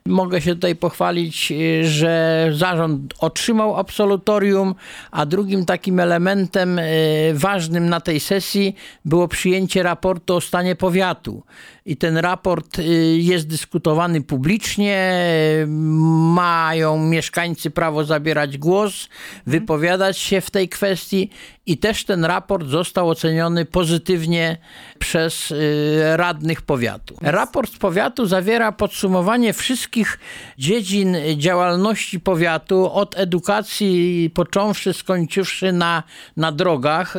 Mogę się tutaj pochwalić, że zarząd otrzymał absolutorium, a drugim takim elementem ważnym na tej sesji było przyjęcie raportu o stanie powiatu. I ten raport jest dyskutowany publicznie, mają mieszkańcy prawo zabierać głos, wypowiadać się w tej kwestii i też ten raport został oceniony pozytywnie przez radnych powiatu. Raport powiatu zawiera podsumowanie wszystkich dziedzin działalności powiatu, od edukacji począwszy, skończywszy na drogach.